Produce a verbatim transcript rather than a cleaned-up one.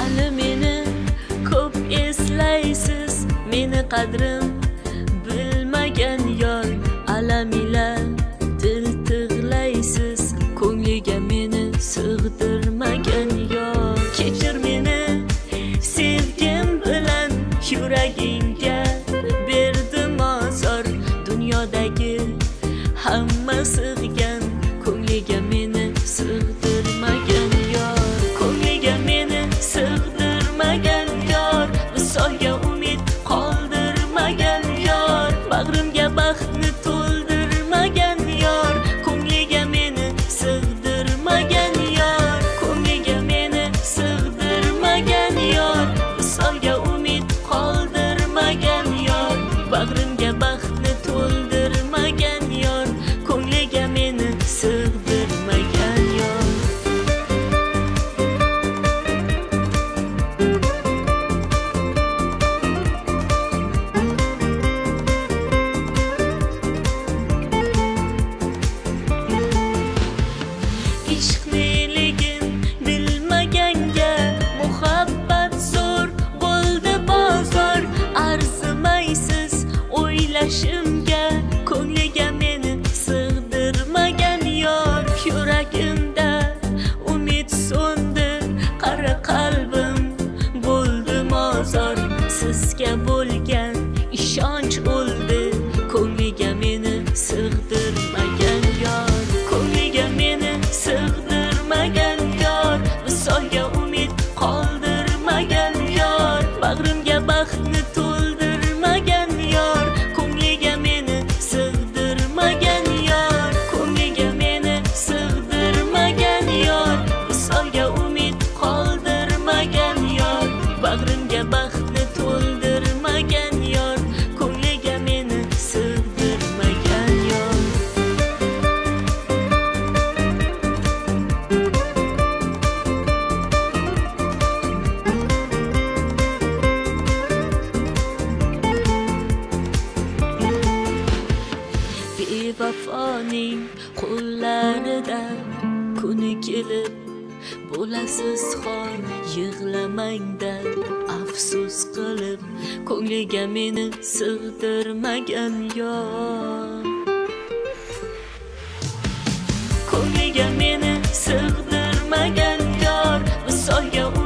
hali meni ko'p eslaysiz, meni qadrim bilmagan yor, alam ila dil tig'laysiz, ko'ngliga meni sig'dirmagan yor. Kechir meni sevgim bilan, yuragingga berdim ozor, dunyodagi hamma sig'gan, ko'ngliga meni sig'dirmagan yor, ko'ngliga meni sig'dirmagan yor, visolga umid qoldirmagan yor, bag'rimga baxtni to'ldirmagan yor, ko'ngliga meni sig'dirmagan yor, ko'ngliga meni sig'dirmagan yor, visolga umid qoldirmagan yor, bag'rimga baxtni to'ldirmagan yor, ko'ngliga meni sig'dirmagan yor. Ishq neligin bilmaganga muhabbat zo'r bo'ldi bozor, arzimaysiz o'ylashimga, ko'ngliga meni sig'dirmagan yor, yuragimda umid so'ndi, qara qalbim bo'ldi mozor, sizga bo'lgan ishonch o'ldi, ko'ngliga meni sig'dirmagan yor, ko'ngliga meni sig'dirmagan yor, visolga umid qoldirmagan yor, bag'rimga baxtni to'ldirmagan yor, ko'ngliga meni sig'dirmagan yor, ko'ngliga meni sig'dirmagan yor, visolga umid qoldirmagan yor, bag'rimga baxtni to'ldirmagan yor, ko'ngliga meni sig'dirmagan yor. Bevafoning qo'llarida kuni kelib bo'lasiz xor, yig'lamangda afsus qilib, ko'ngliga meni sig'dirmagan yor, ko'ngliga meni sig'dirmagan yor, visolga